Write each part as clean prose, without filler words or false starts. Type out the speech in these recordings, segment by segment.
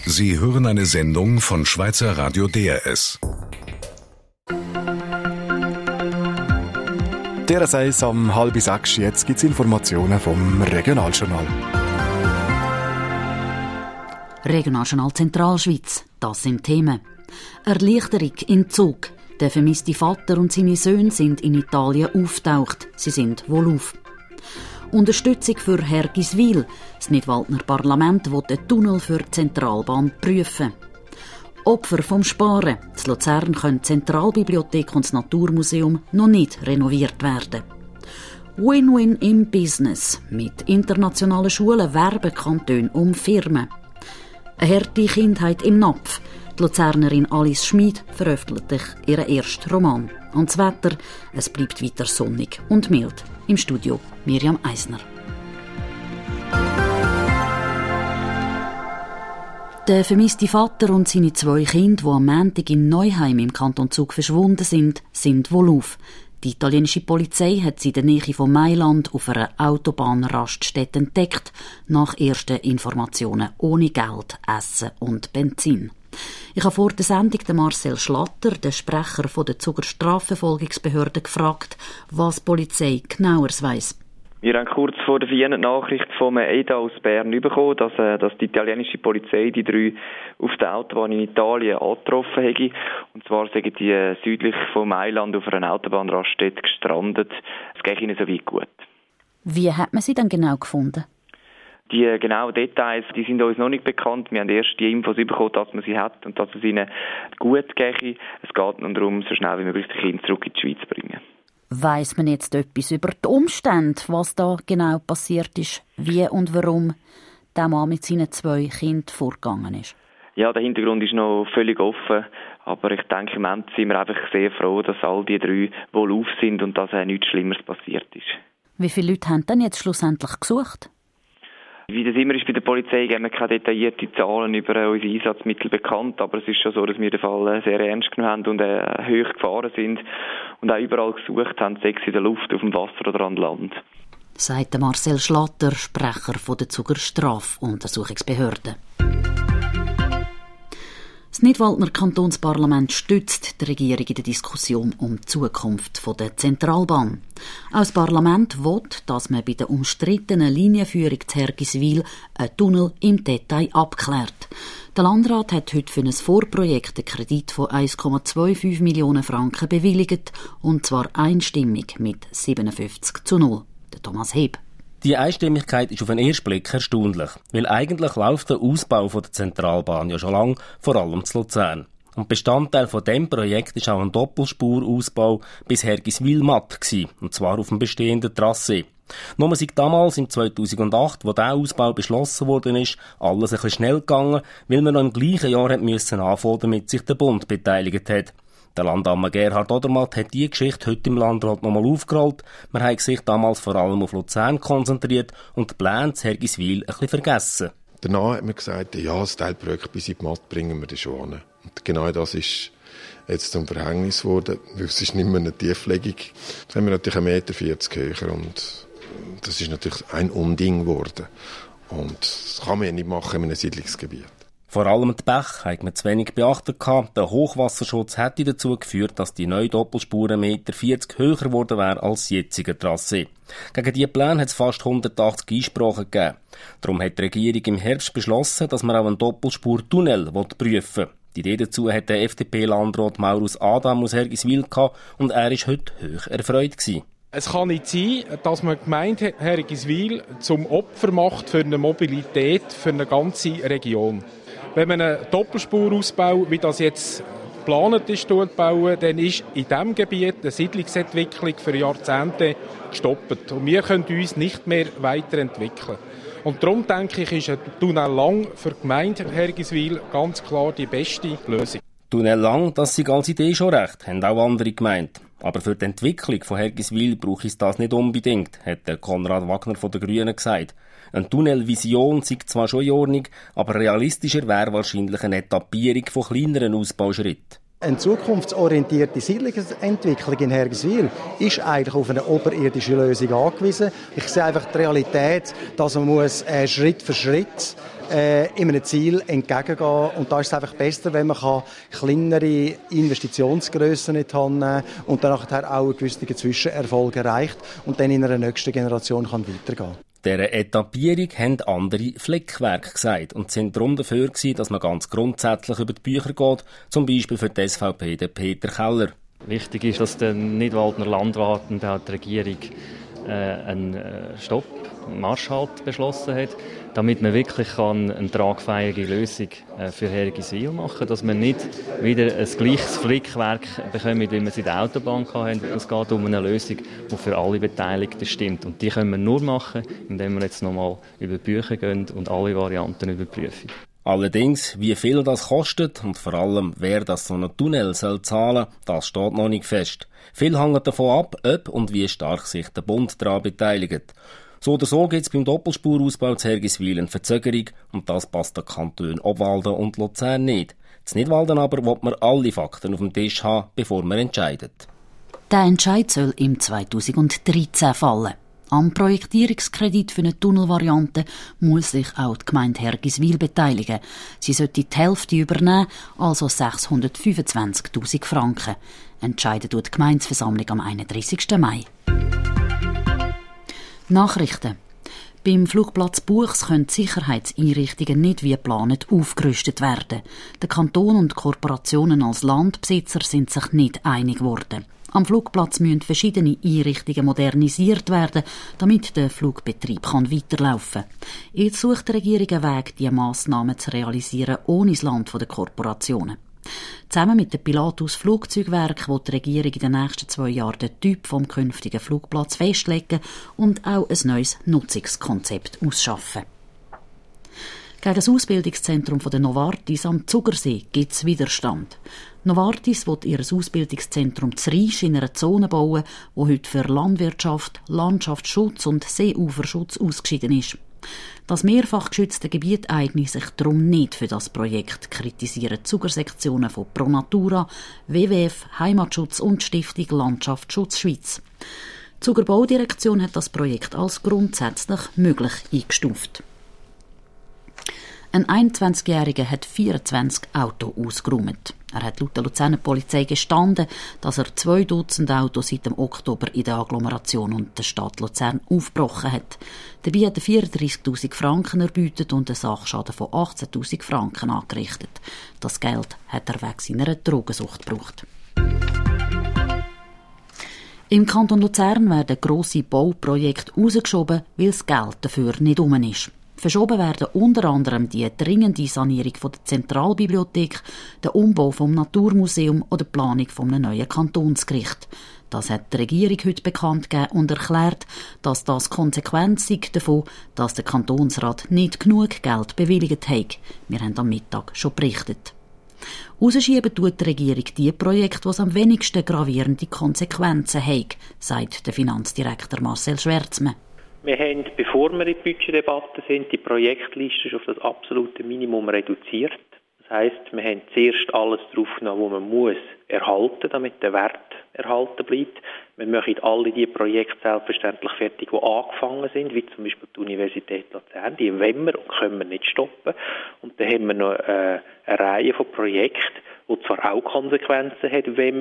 Sie hören eine Sendung von Schweizer Radio DRS. DRS 1 am 5:30. Jetzt gibt es Informationen vom Regionaljournal. Regionaljournal Zentralschweiz. Das sind Themen. Erleichterung im Zug. Der vermisste Vater und seine Söhne sind in Italien aufgetaucht. Sie sind wohl auf. Unterstützung für Hergiswil. Das Nidwaldner Parlament will einen Tunnel für die Zentralbahn prüfen. Opfer vom Sparen. In Luzern können die Zentralbibliothek und das Naturmuseum noch nicht renoviert werden. Win-win im Business. Mit internationalen Schulen werben Kantone um Firmen. Eine harte Kindheit im Napf. Die Luzernerin Alice Schmid veröffentlicht ihren ersten Roman. Und das Wetter, es bleibt weiter sonnig und mild. Im Studio Miriam Eisner. Der vermisste Vater und seine 2 Kinder, die am Montag in Neuheim im Kanton Zug verschwunden sind wohl auf. Die italienische Polizei hat sie in der Nähe von Mailand auf einer Autobahnraststätte entdeckt, nach ersten Informationen ohne Geld, Essen und Benzin. Ich habe vor der Sendung den Marcel Schlatter, den Sprecher der Zuger Strafverfolgungsbehörde, gefragt, was die Polizei genaueres weiss. Wir haben kurz vor der Wiener Nachricht vom EDA aus Bern bekommen, dass die italienische Polizei die 3 auf der Autobahn in Italien angetroffen hätte. Und zwar sind die südlich von Mailand auf einer Autobahnraststätte gestrandet. Es geht ihnen soweit gut. Wie hat man sie dann genau gefunden? Die genauen Details, die sind uns noch nicht bekannt. Wir haben erst die Infos bekommen, dass man sie hat und dass es ihnen gut geht. Es geht nun darum, so schnell wie möglich die Kinder zurück in die Schweiz zu bringen. Weiss man jetzt etwas über die Umstände, was da genau passiert ist, wie und warum der Mann mit seinen 2 Kindern vorgegangen ist? Ja, der Hintergrund ist noch völlig offen, aber ich denke, im Moment sind wir einfach sehr froh, dass all die 3 wohl auf sind und dass nichts Schlimmeres passiert ist. Wie viele Leute haben denn jetzt schlussendlich gesucht? Wie das immer ist bei der Polizei, geben wir keine detaillierten Zahlen über unsere Einsatzmittel bekannt, aber es ist schon so, dass wir den Fall sehr ernst genommen haben und hoch gefahren sind und auch überall gesucht haben, sei es in der Luft, auf dem Wasser oder an Land. Sagt Marcel Schlatter, Sprecher der Zuger Strafuntersuchungsbehörde. Das Nidwaldner Kantonsparlament stützt die Regierung in der Diskussion um die Zukunft der Zentralbahn. Auch das Parlament will, dass man bei der umstrittenen Linienführung zu Hergiswil einen Tunnel im Detail abklärt. Der Landrat hat heute für ein Vorprojekt einen Kredit von 1,25 Millionen Franken bewilligt, und zwar einstimmig mit 57:0. Der Thomas Heb. Die Einstimmigkeit ist auf den ersten Blick erstaunlich, weil eigentlich läuft der Ausbau der Zentralbahn ja schon lange, vor allem zu Luzern. Und Bestandteil von diesem Projekt ist auch ein Doppelspurausbau bis Hergiswil-Matt gewesen, und zwar auf dem bestehenden Trassee. Nur seit damals, im 2008, wo dieser Ausbau beschlossen worden ist, alles ein bisschen schnell gegangen, weil man noch im gleichen Jahr anfangen musste, damit sich der Bund beteiligt hat. Der Landammer Gerhard Odermatt hat diese Geschichte heute im Landrat nochmal aufgerollt. Man hat sich damals vor allem auf Luzern konzentriert und die Pläne zu Hergiswil ein bisschen vergessen. Danach hat man gesagt, ja, das Teilprojekt bis in die Matt bringen wir das schon an. Und genau das ist jetzt zum Verhängnis geworden, weil es ist nicht mehr eine Tieflegung. Jetzt haben wir natürlich 1,40 Meter höher und das ist natürlich ein Unding geworden. Und das kann man ja nicht machen in einem Siedlungsgebiet. Vor allem die Bäche hat man zu wenig beachtet gehabt. Der Hochwasserschutz hätte dazu geführt, dass die neue Doppelspur 1,40 Meter höher geworden wäre als das jetzige Trassee. Gegen diese Pläne hat es fast 180 Einsprachen gegeben. Darum hat die Regierung im Herbst beschlossen, dass man auch einen Doppelspur-Tunnel prüfen will. Die Idee dazu hat der FDP-Landrat Maurus Adam aus Hergiswil gehabt und er war heute hoch erfreut gewesen. Es kann nicht sein, dass man die Gemeinde Hergiswil zum Opfer macht für eine Mobilität für eine ganze Region. Wenn man einen Doppelspurausbau, wie das jetzt geplant ist, bauen, dann ist in diesem Gebiet eine Siedlungsentwicklung für Jahrzehnte gestoppt. Und wir können uns nicht mehr weiterentwickeln. Und darum denke ich, ist ein Tunnel lang für die Gemeinde Hergiswil ganz klar die beste Lösung. Tunnel lang, das ist als Idee schon recht, haben auch andere gemeint. Aber für die Entwicklung von Hergiswil brauche ich das nicht unbedingt, hat der Konrad Wagner von den Grünen gesagt. Eine Tunnelvision sei zwar schon in Ordnung, aber realistischer wäre wahrscheinlich eine Etappierung von kleineren Ausbauschritten. Eine zukunftsorientierte Siedlungsentwicklung in Hergiswil ist eigentlich auf eine oberirdische Lösung angewiesen. Ich sehe einfach die Realität, dass man Schritt für Schritt in einem Ziel entgegengehen. Und da ist es einfach besser, wenn man kleinere Investitionsgrössen nicht haben und dann nachher auch einen gewissen Zwischenerfolg erreicht und dann in einer nächsten Generation kann weitergehen. Dieser Etappierung haben andere Fleckwerke gesagt und sind darum dafür gewesen, dass man ganz grundsätzlich über die Bücher geht, zum Beispiel für die SVP den Peter Keller. Wichtig ist, dass der Nidwaldner Landrat und auch die Regierung einen Stopp, einen Marschhalt beschlossen hat, damit man wirklich eine tragfähige Lösung für Hergiswil machen kann, dass man nicht wieder ein gleiches Flickwerk bekommt, wie wir es in der Autobahn hatten. Es geht um eine Lösung, die für alle Beteiligten stimmt. Und die können wir nur machen, indem wir jetzt nochmal über die Bücher gehen und alle Varianten überprüfen. Allerdings, wie viel das kostet und vor allem, wer das so einen Tunnel soll zahlen, das steht noch nicht fest. Viel hängt davon ab, ob und wie stark sich der Bund daran beteiligt. So oder so gibt es beim Doppelspurausbau zu Hergiswil eine Verzögerung und das passt den Kantonen Obwalden und Luzern nicht. Zu Nidwalden aber will man alle Fakten auf dem Tisch haben, bevor man entscheidet. Der Entscheid soll im 2013 fallen. Am Projektierungskredit für eine Tunnelvariante muss sich auch die Gemeinde Hergiswil beteiligen. Sie sollte die Hälfte übernehmen, also 625'000 Franken. Entscheiden tut die Gemeindeversammlung am 31. Mai. Nachrichten. Beim Flugplatz Buchs können die Sicherheitseinrichtungen nicht wie geplant aufgerüstet werden. Der Kanton und die Korporationen als Landbesitzer sind sich nicht einig geworden. Am Flugplatz müssen verschiedene Einrichtungen modernisiert werden, damit der Flugbetrieb weiterlaufen kann. Jetzt sucht die Regierung einen Weg, diese Massnahmen zu realisieren, ohne das Land der Korporationen. Zusammen mit dem Pilatus Flugzeugwerk will die Regierung in den nächsten 2 Jahren den Typ vom künftigen Flugplatz festlegen und auch ein neues Nutzungskonzept ausschaffen. Gegen das Ausbildungszentrum der Novartis am Zugersee gibt es Widerstand. Novartis will ihr Ausbildungszentrum zu Riesch in einer Zone bauen, die heute für Landwirtschaft, Landschaftsschutz und Seeuferschutz ausgeschieden ist. Das mehrfach geschützte Gebiet eigne sich darum nicht für das Projekt, kritisieren Zugersektionen von Pro Natura, WWF, Heimatschutz und Stiftung Landschaftsschutz Schweiz. Die Zuger Baudirektion hat das Projekt als grundsätzlich möglich eingestuft. Ein 21-Jähriger hat 24 Autos ausgeräumt. Er hat laut der Luzerner Polizei gestanden, dass er 2 Dutzend Autos seit dem Oktober in der Agglomeration und der Stadt Luzern aufgebrochen hat. Dabei hat er 34'000 Franken erbeutet und einen Sachschaden von 18'000 Franken angerichtet. Das Geld hat er wegen seiner Drogensucht gebraucht. Im Kanton Luzern werden grosse Bauprojekte rausgeschoben, weil das Geld dafür nicht rum ist. Verschoben werden unter anderem die dringende Sanierung der Zentralbibliothek, der Umbau vom Naturmuseum oder die Planung von einem neuen Kantonsgericht. Das hat die Regierung heute bekannt gegeben und erklärt, dass das Konsequenz sei davon, dass der Kantonsrat nicht genug Geld bewilligt hat. Wir haben am Mittag schon berichtet. Rausschieben tut die Regierung die Projekte, die am wenigsten gravierende Konsequenzen haben, sagt der Finanzdirektor Marcel Schwärzmann. Wir haben, bevor wir in die Budgetdebatte sind, die Projektliste auf das absolute Minimum reduziert. Das heisst, wir haben zuerst alles draufgenommen, was man muss erhalten, damit der Wert erhalten bleibt. Wir machen alle die Projekte selbstverständlich fertig, die angefangen sind, wie zum Beispiel die Universität Luzern. Die wollen wir und können wir nicht stoppen. Und dann haben wir noch eine Reihe von Projekten, die zwar auch Konsequenzen haben, wenn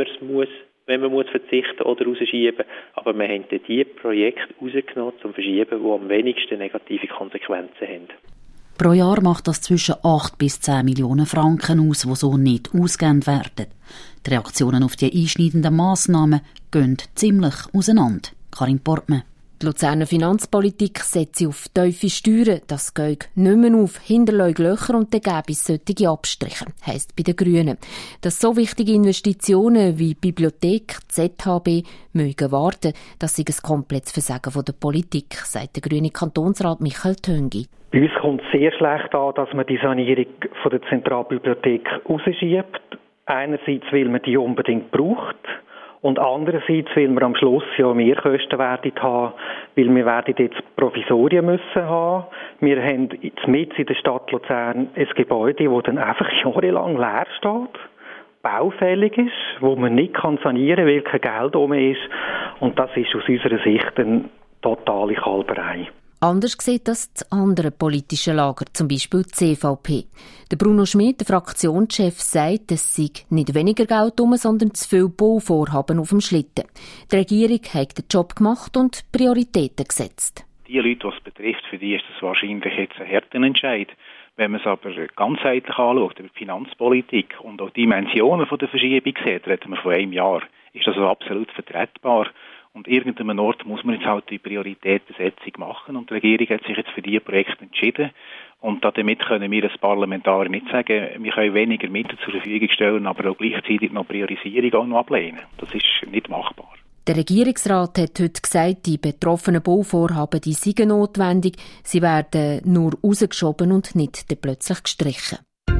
man muss verzichten oder rausschieben, aber wir haben die Projekte rausgenommen zum Verschieben, die am wenigsten negative Konsequenzen haben. Pro Jahr macht das zwischen 8 bis 10 Millionen Franken aus, die so nicht ausgegeben werden. Die Reaktionen auf die einschneidenden Massnahmen gehen ziemlich auseinander. Karin Portmann. Die Luzerner Finanzpolitik setzt auf tiefe Steuern. Das geht nicht mehr auf, hinterlässt Löcher und dann gäbe es solche Abstriche, heisst bei den Grünen. Dass so wichtige Investitionen wie die Bibliothek, ZHB, mögen warten, das sei ein komplettes Versagen von der Politik, sagt der grüne Kantonsrat Michael Töngi. Bei uns kommt es sehr schlecht an, dass man die Sanierung von der Zentralbibliothek rausschiebt. Einerseits, weil man die unbedingt braucht. Und andererseits, weil wir am Schluss ja Mehrkosten werden haben, weil wir werden jetzt Provisorien müssen haben. Wir haben mitten in der Stadt Luzern ein Gebäude, das dann einfach jahrelang leer steht, baufällig ist, wo man nicht sanieren kann, weil kein Geld rum ist. Und das ist aus unserer Sicht eine totale Kalberei. Anders sieht das andere politische Lager, zum Beispiel die CVP. Der Bruno Schmidt, der Fraktionschef, sagt, es sei nicht weniger Geld rum, sondern zu viele Bauvorhaben auf dem Schlitten. Die Regierung hat den Job gemacht und Prioritäten gesetzt. Die Leute, die es betrifft, für die ist das wahrscheinlich jetzt ein harter Entscheid. Wenn man es aber ganzheitlich anschaut, über die Finanzpolitik und auch die Dimensionen der Verschiebung sieht, reden wir von einem Jahr, ist das absolut vertretbar. Und irgendeinem Ort muss man jetzt halt die Prioritätensetzung machen. Und die Regierung hat sich jetzt für diese Projekte entschieden. Und damit können wir als Parlamentarier nicht sagen, wir können weniger Mittel zur Verfügung stellen, aber auch gleichzeitig noch Priorisierung auch noch ablehnen. Das ist nicht machbar. Der Regierungsrat hat heute gesagt, die betroffenen Bauvorhaben die seien notwendig. Sie werden nur rausgeschoben und nicht plötzlich gestrichen.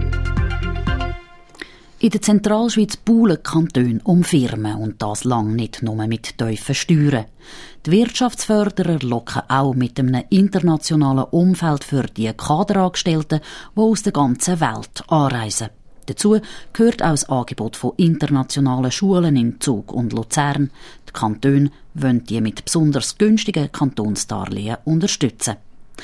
In der Zentralschweiz buhlen Kantone um Firmen und das lang nicht nur mit tiefen Steuern. Die Wirtschaftsförderer locken auch mit einem internationalen Umfeld für die Kaderangestellten, die aus der ganzen Welt anreisen. Dazu gehört auch das Angebot von internationalen Schulen in Zug und Luzern. Die Kantone wollen die mit besonders günstigen Kantonsdarlehen unterstützen.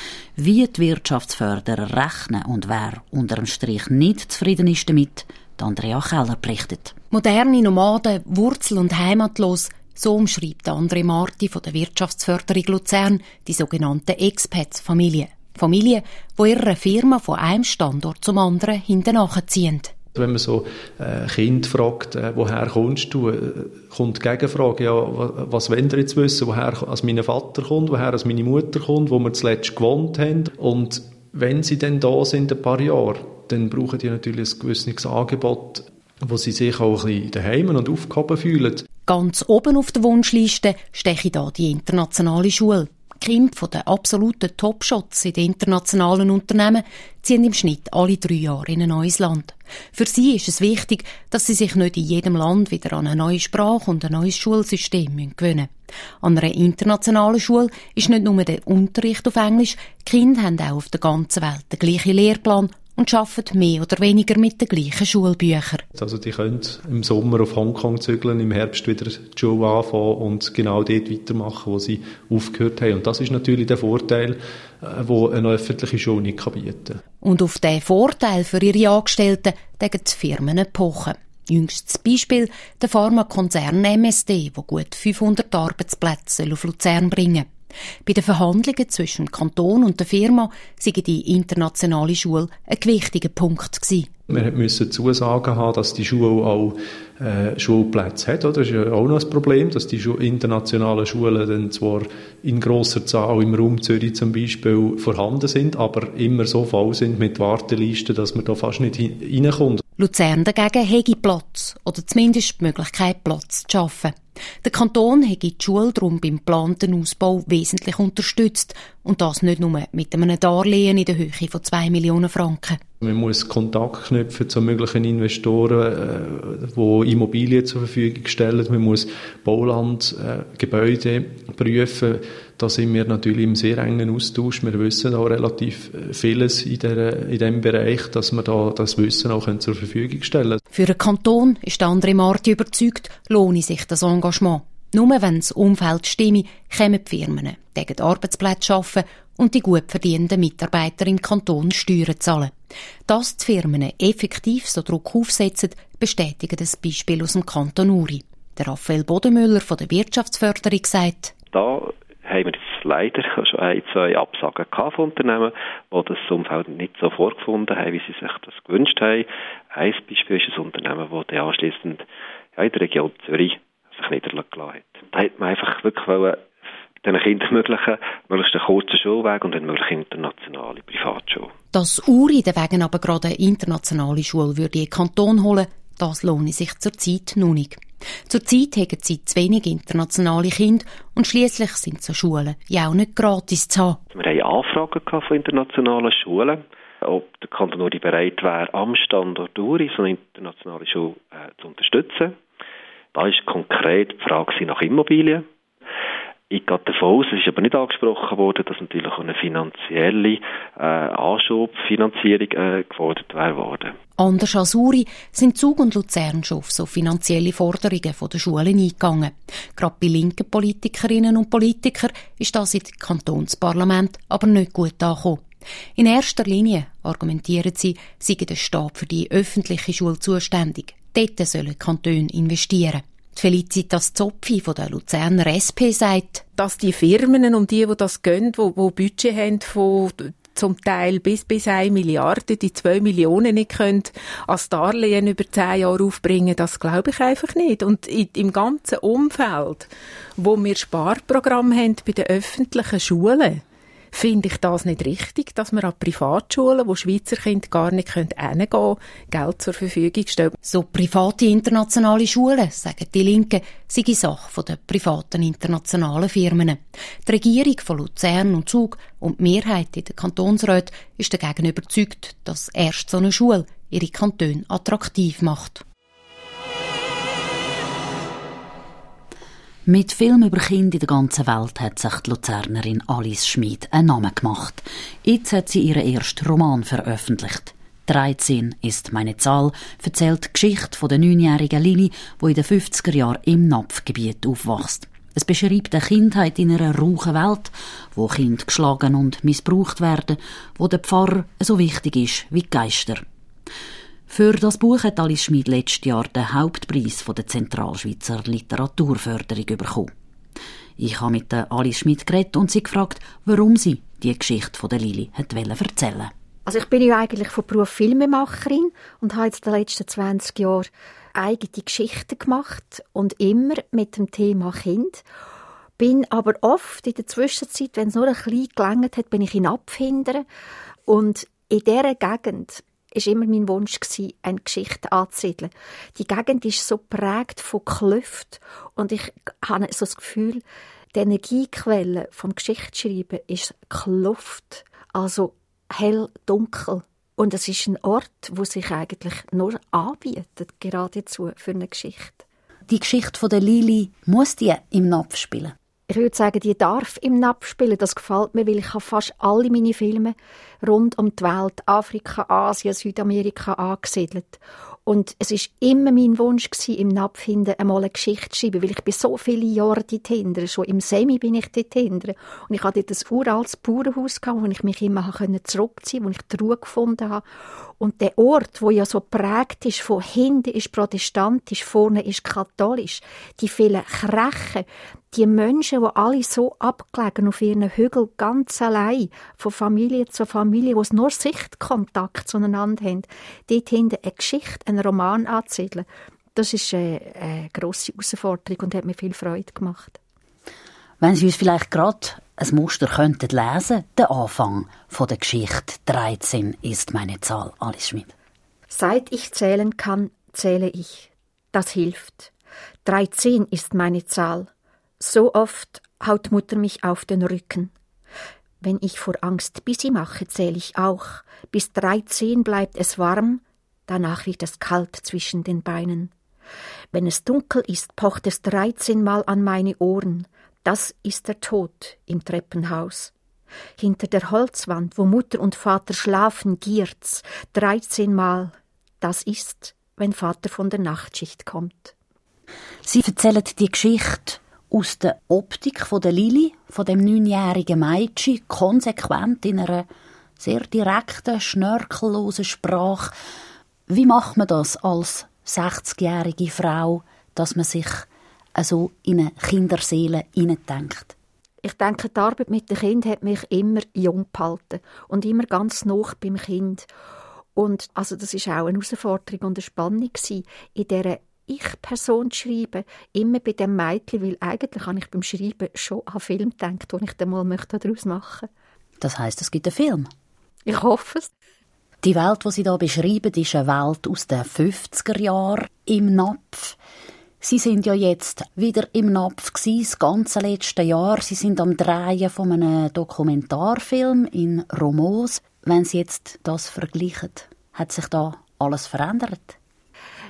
Wie die Wirtschaftsförderer rechnen und wer unter dem Strich nicht zufrieden ist damit, Andrea Keller berichtet. Moderne Nomaden, wurzel- und heimatlos, so umschreibt André Marti von der Wirtschaftsförderung Luzern die sogenannten Expats-Familien. Familien, die ihre Firma von einem Standort zum anderen hinterherziehen. Wenn man so Kind fragt, woher kommst du, kommt die Gegenfrage, ja, was wollt ihr jetzt wissen, woher als mein Vater kommt, woher als meine Mutter kommt, wo wir zuletzt gewohnt haben. Und wenn sie dann da sind, ein paar Jahre, dann brauchen die natürlich ein gewisses Angebot, wo sie sich auch ein bisschen daheim und aufgehoben fühlen. Ganz oben auf der Wunschliste steche da die internationale Schule. Die Kinder von den absoluten Top-Shots in den internationalen Unternehmen ziehen im Schnitt alle 3 Jahre in ein neues Land. Für sie ist es wichtig, dass sie sich nicht in jedem Land wieder an eine neue Sprache und ein neues Schulsystem gewöhnen müssen. An einer internationalen Schule ist nicht nur der Unterricht auf Englisch, die Kinder haben auch auf der ganzen Welt den gleichen Lehrplan und arbeiten mehr oder weniger mit den gleichen Schulbüchern. Also die können im Sommer auf Hongkong zügeln, im Herbst wieder die Schule anfangen und genau dort weitermachen, wo sie aufgehört haben. Und das ist natürlich der Vorteil, den eine öffentliche Schule nicht bieten kann. Und auf diesen Vorteil für ihre Angestellten legen die Firmen pochen. Jüngstes Beispiel der Pharmakonzern MSD, der gut 500 Arbeitsplätze auf Luzern bringen. Bei den Verhandlungen zwischen dem Kanton und der Firma sei die internationale Schule ein gewichtiger Punkt gewesen. Wir müssen Zusagen haben, dass die Schule auch Schulplätze hat. Das ist ja auch noch ein Problem, dass die internationalen Schulen dann zwar in grosser Zahl im Raum Zürich zum Beispiel vorhanden sind, aber immer so voll sind mit Wartelisten, dass man da fast nicht reinkommt. Luzern dagegen hätte Platz oder zumindest die Möglichkeit, Platz zu schaffen. Der Kanton hätte die Schule darum beim geplanten Ausbau wesentlich unterstützt und das nicht nur mit einem Darlehen in der Höhe von 2 Millionen Franken. Man muss Kontakt knüpfen zu möglichen Investoren, die Immobilien zur Verfügung stellen. Man muss Bauland, Gebäude prüfen. Da sind wir natürlich im sehr engen Austausch. Wir wissen auch relativ vieles in diesem Bereich, dass wir da das Wissen auch zur Verfügung stellen können. Für den Kanton ist André Marti überzeugt, lohne sich das Engagement. Nur wenn das Umfeld stimme, kommen die Firmen, die Arbeitsplätze schaffen und die gut verdienenden Mitarbeiter im Kanton Steuern zahlen. Dass die Firmen effektiv so Druck aufsetzen, bestätigt das Beispiel aus dem Kanton Uri. Der Raphael Bodenmüller von der Wirtschaftsförderung sagt: Da haben wir jetzt leider schon 1-2 Absagen von Unternehmen, die das Umfeld nicht so vorgefunden haben, wie sie sich das gewünscht haben. Ein Beispiel ist ein Unternehmen, das anschliessend in der Region Zürich sich niedergelassen hat. Da hat man einfach wirklich diesen Kindern möglichst einen kurzen Schulweg und eine mögliche internationale Privatschule. Dass Uri deswegen aber gerade eine internationale Schule würde in den Kanton holen, das lohne sich zurzeit noch nicht. Zurzeit haben sie zu wenig internationale Kinder und schliesslich sind so Schulen ja auch nicht gratis zu haben. Wir haben Anfragen von internationalen Schulen, ob der Kanton Uri bereit wäre, am Standort Uri so eine internationale Schule zu unterstützen. Da ist konkret die Frage nach Immobilien. Ich gehe davon aus, es ist aber nicht angesprochen worden, dass natürlich auch eine finanzielle Anschubfinanzierung gefordert wäre worden. Anders als Uri sind Zug und Luzern schon auf so finanzielle Forderungen von den Schulen eingegangen. Gerade bei linken Politikerinnen und Politikern ist das im Kantonsparlament aber nicht gut angekommen. In erster Linie, argumentieren sie, sei der Staat für die öffentliche Schule zuständig. Dort sollen Kantone investieren. Felicitas Zopfi von der Luzerner SP sagt, dass die Firmen und die das gehen, die Budget haben von zum Teil bis 1 Milliarde, die 2 Millionen nicht können als Darlehen über 10 Jahre aufbringen, das glaube ich einfach nicht. Und im ganzen Umfeld, wo wir Sparprogramme haben bei den öffentlichen Schulen, finde ich das nicht richtig, dass wir an Privatschulen, wo Schweizer Kinder gar nicht hingehen können, Geld zur Verfügung stellen. So private internationale Schulen, sagen die Linken, sei Sache der privaten internationalen Firmen. Die Regierung von Luzern und Zug und die Mehrheit in den Kantonsräten ist dagegen überzeugt, dass erst so eine Schule ihre Kantone attraktiv macht. Mit Filmen über Kinder in der ganzen Welt hat sich die Luzernerin Alice Schmid einen Namen gemacht. Jetzt hat sie ihren ersten Roman veröffentlicht. 13 ist meine Zahl, erzählt die Geschichte der 9-jährigen Lili, die in den 50er Jahren im Napfgebiet aufwächst. Es beschreibt eine Kindheit in einer rauchen Welt, wo Kinder geschlagen und missbraucht werden, wo der Pfarrer so wichtig ist wie die Geister. Für das Buch hat Alice Schmid letztes Jahr den Hauptpreis von der Zentralschweizer Literaturförderung bekommen. Ich habe mit Alice Schmid geredet und sie gefragt, warum sie die Geschichte von der Lili erzählen wollte. Also ich bin ja eigentlich von Beruf Filmemacherin und habe jetzt in den letzten 20 Jahren eigene Geschichten gemacht und immer mit dem Thema Kind. Bin aber oft in der Zwischenzeit, wenn es nur ein bisschen gelangt hat, bin ich in Abfindern. Und in dieser Gegend war immer mein Wunsch, eine Geschichte anzusiedeln. Die Gegend ist so geprägt von Klüften und ich habe so das Gefühl, die Energiequelle vom Geschichtsschreiben ist Kluft, also hell, dunkel. Und es ist ein Ort, wo sich eigentlich nur anbietet, geradezu für eine Geschichte. Die Geschichte von der Lili, muss die im Napf spielen? Ich würde sagen, die darf im Napf spielen. Das gefällt mir, weil ich habe fast alle meine Filme rund um die Welt, Afrika, Asien, Südamerika angesiedelt. Und es war immer mein Wunsch, im Napf hinten einmal eine Geschichte zu schreiben, weil ich bin so viele Jahre dort hinten, schon im Semi bin ich dort hinten. Und ich hatte dort ein uraltes Bauernhaus, wo ich mich immer zurückziehen konnte, wo ich die Ruhe gefunden habe. Und der Ort, wo ja so geprägt ist, von hinten ist protestantisch, vorne ist katholisch, die vielen Krächen, die Menschen, die alle so abgelegen auf ihren Hügeln, ganz allein, von Familie zu Familie, wo es nur Sichtkontakt zueinander haben, dort hinten eine Geschichte, einen Roman anzusiedeln, das ist eine grosse Herausforderung und hat mir viel Freude gemacht. Wenn Sie uns vielleicht gerade ein Muster könnten lesen, der Anfang von der Geschichte 13 ist meine Zahl, Alice Schmid. Seit ich zählen kann, zähle ich. Das hilft. 13 ist meine Zahl. So oft haut Mutter mich auf den Rücken. Wenn ich vor Angst Bissi mache, zähle ich auch. Bis 13 bleibt es warm, danach wird es kalt zwischen den Beinen. Wenn es dunkel ist, pocht es 13 Mal an meine Ohren. Das ist der Tod im Treppenhaus. Hinter der Holzwand, wo Mutter und Vater schlafen, giert's 13 Mal. Das ist, wenn Vater von der Nachtschicht kommt. Sie erzählen die Geschichte aus der Optik von der Lili, von dem 9-jährigen Mädchen, konsequent in einer sehr direkten, schnörkellosen Sprache. Wie macht man das als 60-jährige Frau, dass man sich also in eine Kinderseele hineindenkt? Ich denke, die Arbeit mit dem Kind hat mich immer jung gehalten und immer ganz nah beim Kind. Und also das war auch eine Herausforderung und eine Spannung in dieser Ich-Person zu schreiben, immer bei dem Mädchen, weil eigentlich habe ich beim Schreiben schon an Film gedacht, den ich dann mal daraus machen möchte. Das heisst, es gibt einen Film? Ich hoffe es. Die Welt, die Sie hier beschreiben, ist eine Welt aus den 50er Jahren im Napf. Sie sind ja jetzt wieder im Napf gewesen, das ganze letzte Jahr. Sie sind am Drehen von einem Dokumentarfilm in Romos. Wenn Sie jetzt das vergleichen, hat sich da alles verändert?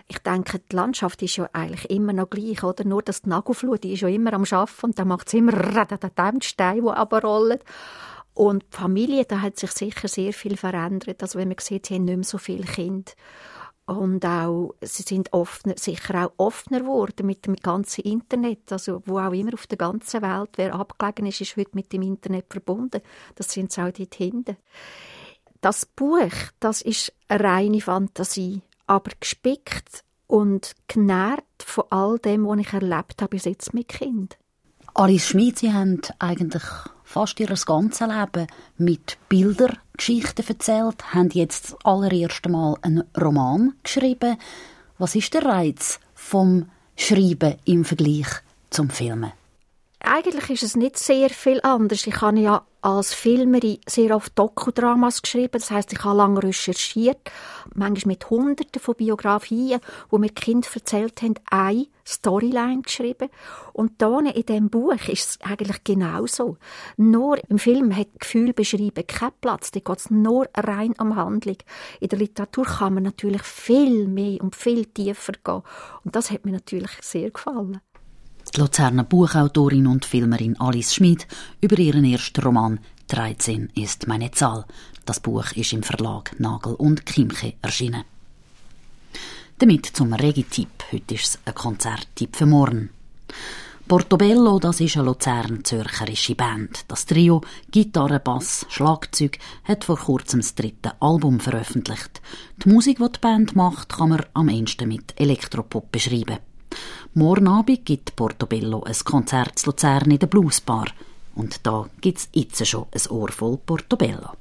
Ich denke, die Landschaft ist ja eigentlich immer noch gleich, oder? Nur, dass die Nagelflut, die ist ja immer am Arbeiten und dann macht es immer die Steine, die runterrollen. Und die Familie, da hat sich sicher sehr viel verändert. Also wenn man sieht, sie haben nicht mehr so viele Kinder. Und auch, sie sind sicher auch offener geworden mit dem ganzen Internet. Also wo auch immer auf der ganzen Welt, wer abgelegen ist, ist heute mit dem Internet verbunden. Das sind sie auch dort hinten. Das Buch, das ist eine reine Fantasie, aber gespickt und genährt von all dem, was ich erlebt habe bis jetzt mit Kind. Alice Schmid, Sie haben eigentlich fast Ihr ganzes Leben mit Bildergeschichten erzählt, haben jetzt das allererste Mal einen Roman geschrieben. Was ist der Reiz vom Schreiben im Vergleich zum Filmen? Eigentlich ist es nicht sehr viel anders. Ich habe ja als Filmerin sehr oft Dokudramas geschrieben. Das heisst, ich habe lange recherchiert, manchmal mit Hunderten von Biografien, wo mir die Kinder erzählt haben, eine Storyline geschrieben. Und hier in diesem Buch ist es eigentlich genauso. Nur im Film hat Gefühl beschrieben keinen Platz. Da geht es nur rein um Handlung. In der Literatur kann man natürlich viel mehr und viel tiefer gehen. Und das hat mir natürlich sehr gefallen. Die Luzerner Buchautorin und Filmerin Alice Schmid über ihren ersten Roman «13 ist meine Zahl». Das Buch ist im Verlag Nagel und Chiemche erschienen. Damit zum Regi-Tipp. Heute ist es ein Konzerttipp für morgen. Portobello, das ist eine luzern-zürcherische Band. Das Trio Gitarre, Bass, Schlagzeug hat vor kurzem das 3. Album veröffentlicht. Die Musik, die die Band macht, kann man am ehesten mit Elektropop beschreiben. Morgen Abend gibt Portobello ein Konzert zu Luzern in der Bluesbar. Und da gibt es jetzt schon ein Ohr voll Portobello.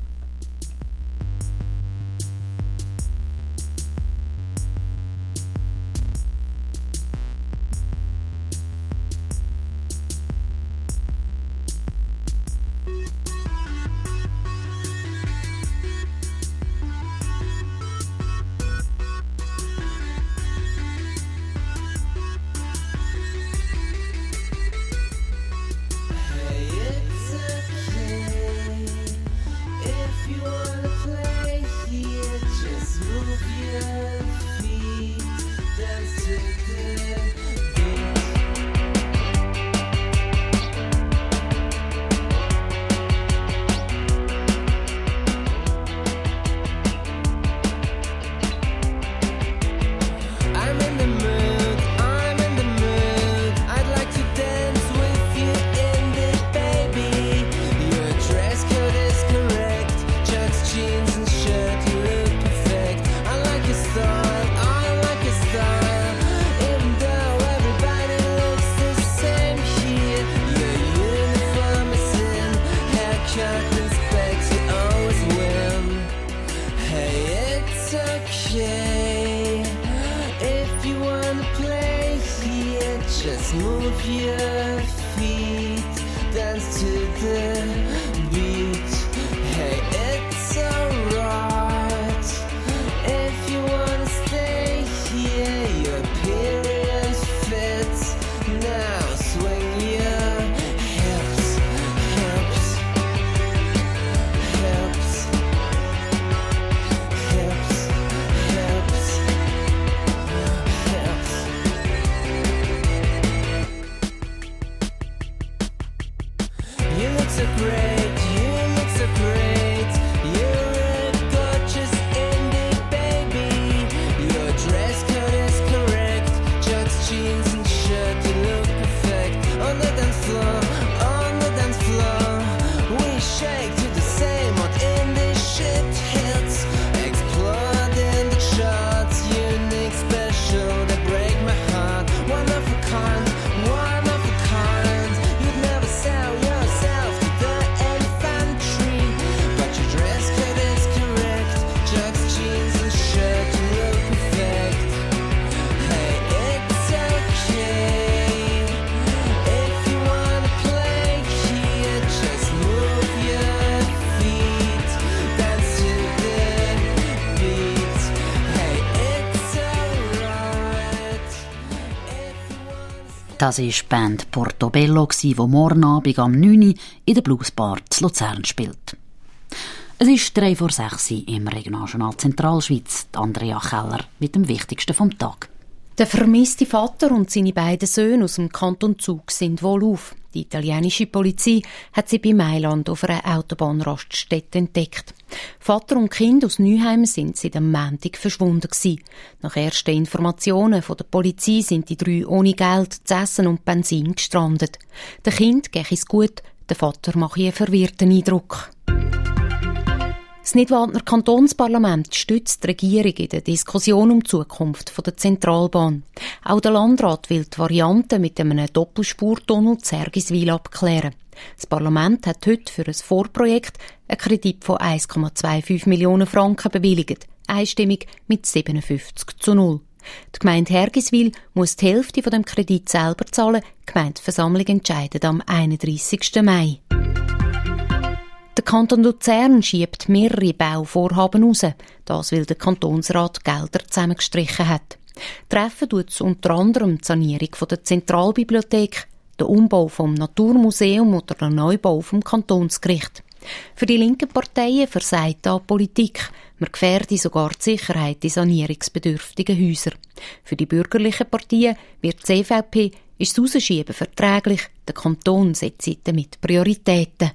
Das war die Band Portobello, die morgen Abend am 9 Uhr in der Bluesbar zu Luzern spielt. Es ist 5:03 im Regionaljournal Zentralschweiz. Andrea Keller mit dem Wichtigsten vom Tag. Der vermisste Vater und seine beiden Söhne aus dem Kanton Zug sind wohlauf. Die italienische Polizei hat sie bei Mailand auf einer Autobahnraststätte entdeckt. Vater und Kind aus Neuheim sind seit am Montag verschwunden gewesen. Nach ersten Informationen von der Polizei sind die 3 ohne Geld, zu essen und Benzin gestrandet. Der Kind geht es gut, der Vater macht einen verwirrten Eindruck. Das Nidwaldner Kantonsparlament stützt die Regierung in der Diskussion um die Zukunft der Zentralbahn. Auch der Landrat will die Variante mit einem Doppelspurtunnel zu Hergiswil abklären. Das Parlament hat heute für ein Vorprojekt einen Kredit von 1,25 Millionen Franken bewilligt, einstimmig mit 57:0. Die Gemeinde Hergiswil muss die Hälfte von dem Kredit selber zahlen. Die Gemeindeversammlung entscheidet am 31. Mai. Der Kanton Luzern schiebt mehrere Bauvorhaben raus. Das, weil der Kantonsrat Gelder zusammengestrichen hat. Treffen tut es unter anderem die Sanierung der Zentralbibliothek, der Umbau vom Naturmuseum oder der Neubau vom Kantonsgericht. Für die linken Parteien versagt da Politik. Man gefährde sogar die Sicherheit in sanierungsbedürftigen Häusern. Für die bürgerlichen Parteien wird die CVP ist das Rausschieben verträglich. Der Kanton setzt damit Prioritäten.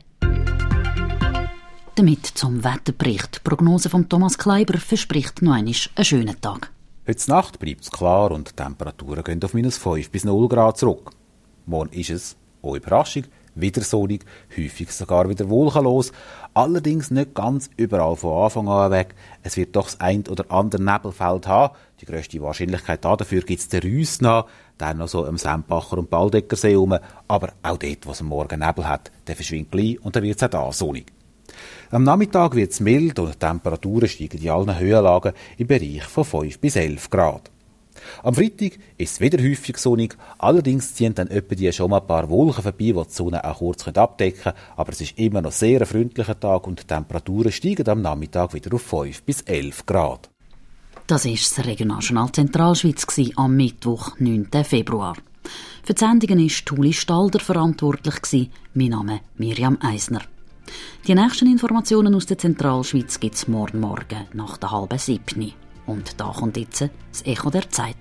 Damit zum Wetterbericht. Die Prognose von Thomas Kleiber verspricht noch einmal einen schönen Tag. Heute Nacht bleibt es klar und die Temperaturen gehen auf -5 bis 0 Grad zurück. Morgen ist es, oh Überraschung, wieder sonnig, häufig sogar wieder wolkenlos. Allerdings nicht ganz überall von Anfang an weg. Es wird doch das ein oder andere Nebelfeld haben. Die grösste Wahrscheinlichkeit dafür gibt es den Rüssnah, dann noch so am Sempacher und Baldeckersee herum. Aber auch dort, wo es am Morgen Nebel hat, der verschwindet gleich und dann wird es auch da sonnig. Am Nachmittag wird es mild und die Temperaturen steigen in allen Höhenlagen im Bereich von 5 bis 11 Grad. Am Freitag ist es wieder häufig sonnig, allerdings ziehen dann etwa die schon mal ein paar Wolken vorbei, die die Sonne auch kurz abdecken können, aber es ist immer noch sehr ein freundlicher Tag und die Temperaturen steigen am Nachmittag wieder auf 5 bis 11 Grad. Das war das Regionaljournal Zentralschweiz am Mittwoch, 9. Februar. Für die Sendungen war Uli Stalder verantwortlich. Mein Name Miriam Eisner. Die nächsten Informationen aus der Zentralschweiz gibt es morgen nach der 6:30. Und da kommt jetzt das Echo der Zeit.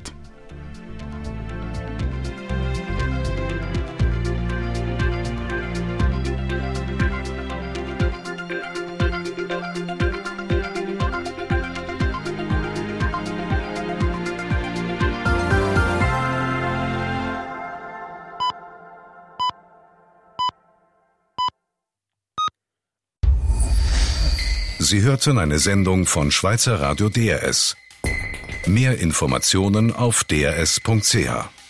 Sie hörten eine Sendung von Schweizer Radio DRS. Mehr Informationen auf drs.ch.